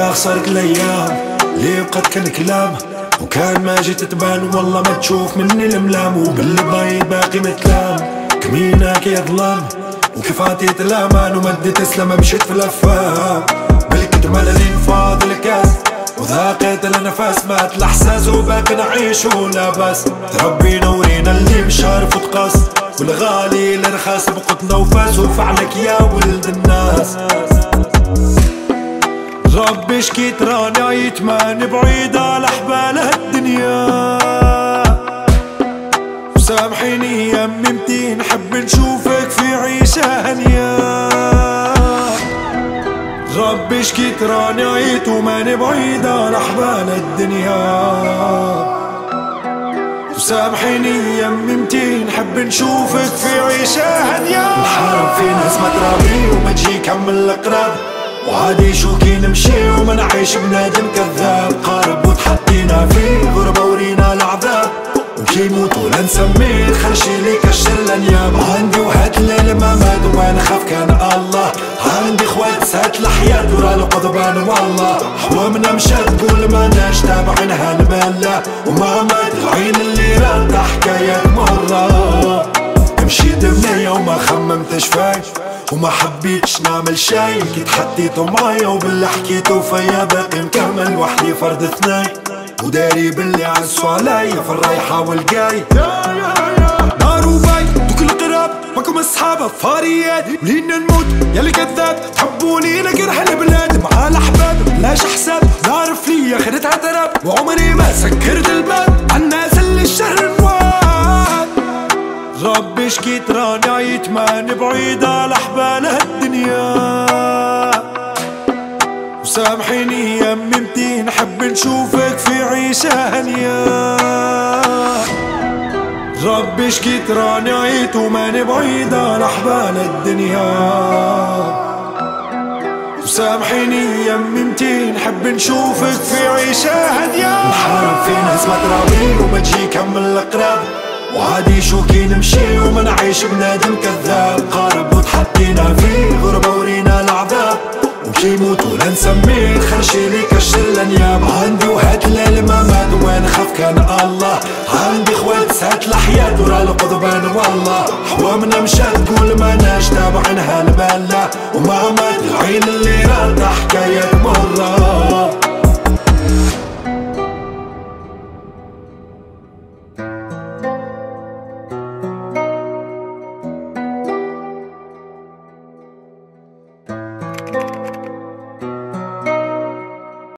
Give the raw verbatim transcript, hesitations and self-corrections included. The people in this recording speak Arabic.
يا خسرت الايام اللي بقت كان كلام، وكان ما جيت تبان والله ما تشوف مني الملام، وباللي باين باقي متلام كميناك يا ظلام، وكيف عطيت الامان ومديت اسلام مشيت في الافهام، بالكتم لين فاض الكاس وذاقيت النفس مات الاحساس وباقي نعيش ولا بس. تربينا ورينا اللي مشارف وتقاس، والغالي الرخاص بقتنا وفاس، وفعلك يا ولد الناس. ربي شكيت راني عيت ماني بعيد على حبال هالدنيا، وسامحيني يا ممتي نحب نشوفك في عيشة هنية. ربي شكيت راني عيت وماني بعيد على حبال الدنيا، وسامحيني يا ممتي نحب نشوفك في عيشة هنية. الحرم في ناس ما ترابي وما تجي كمل القراب، وعادي شو كي نمشي وما نعيش بنادم كذاب، قارب وتحطينا في غربة ورينا العذاب، وكي يموت ولا نسميه خلشي لي كشر الانياب. عندي وهات الليل ما مات وانا خاف كان الله، عندي خوات سات الحياة ورا القضبان والله، حوامنا مشات تقول ما ناش تابعينها المالة، وما مات العين اللي رد حكايات مرة. مشيت بنية وما خممتش فاي وما حبيتش نعمل شي، كي تحطيتو معايا وباللي حكيتو فيا باقي مكمل وحدي فرد اثنين، وداري باللي عزو عليا في الرايحة والجاي. نار وباي دوك القراب ماكم اصحاب فاريات، ولين نموت ياللي كذاب تحبوني لكن حل بلاد مع الاحباب بلاش حساب. نعرف ليا خدتها تراب وعمري ما سكرت الباب عالناس اللي الشهر نواد. ربي شكيت راني عيت ماني بعيد على حبال هالدنيا، وسامحيني يا ممتي نحب نشوفك في عيشة هنية. ربي شكيت راني عيت وماني بعيد على حبال الدنيا، وسامحيني يا ممتي نحب نشوفك في عيشة هنية. الحرم في ناس ما ترابي وما تجي كمل القراب، وعادي شو كي نمشي وما نعيش بنادم كذاب، قارب وتحطينا في غربة ورينا العذاب، وكي يموت ولا نسميه خرشي لي كشر الانياب. عندي وهات الليل ما مات وانا خاف كان الله، عندي خوات سات الحياة ورا القضبان والله، حوامنا مشات تقول ما ناش تابعينها المالة، وما مات العين اللي رد حكايات مرة.